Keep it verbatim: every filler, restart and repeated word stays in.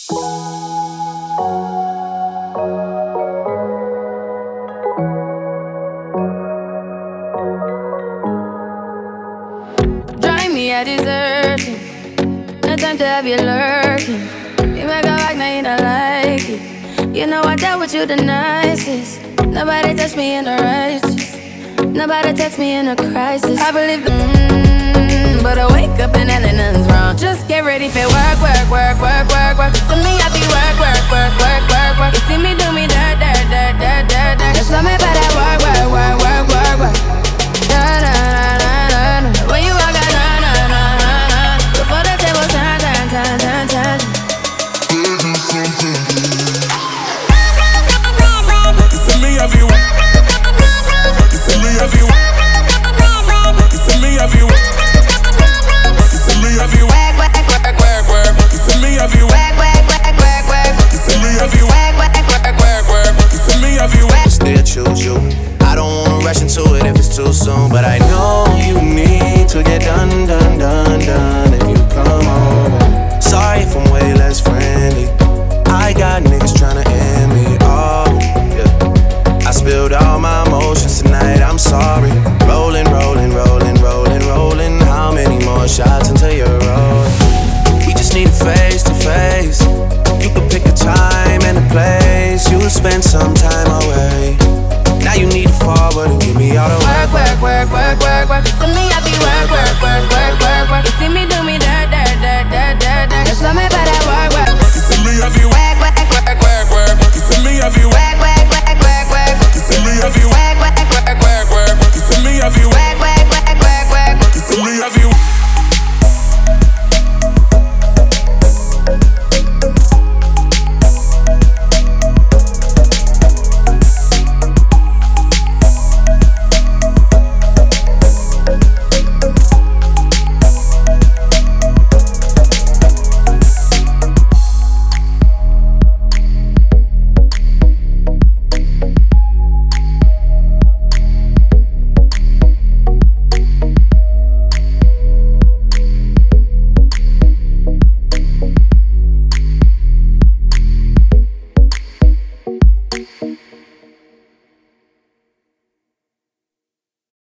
Drive me a desertion. No time to have you lurking. You make a like, now you don't like it. You know I dealt with you the nicest. Nobody touched me in the righteous. Nobody text me in a crisis. I believe the mm, but I wake up and nothing's wrong. Just get ready for work, work, work, work, work, work. To me I be work, work, work, work, work, work. You see me do me dirt, dirt, dirt, dirt, dirt, dirt. Just let me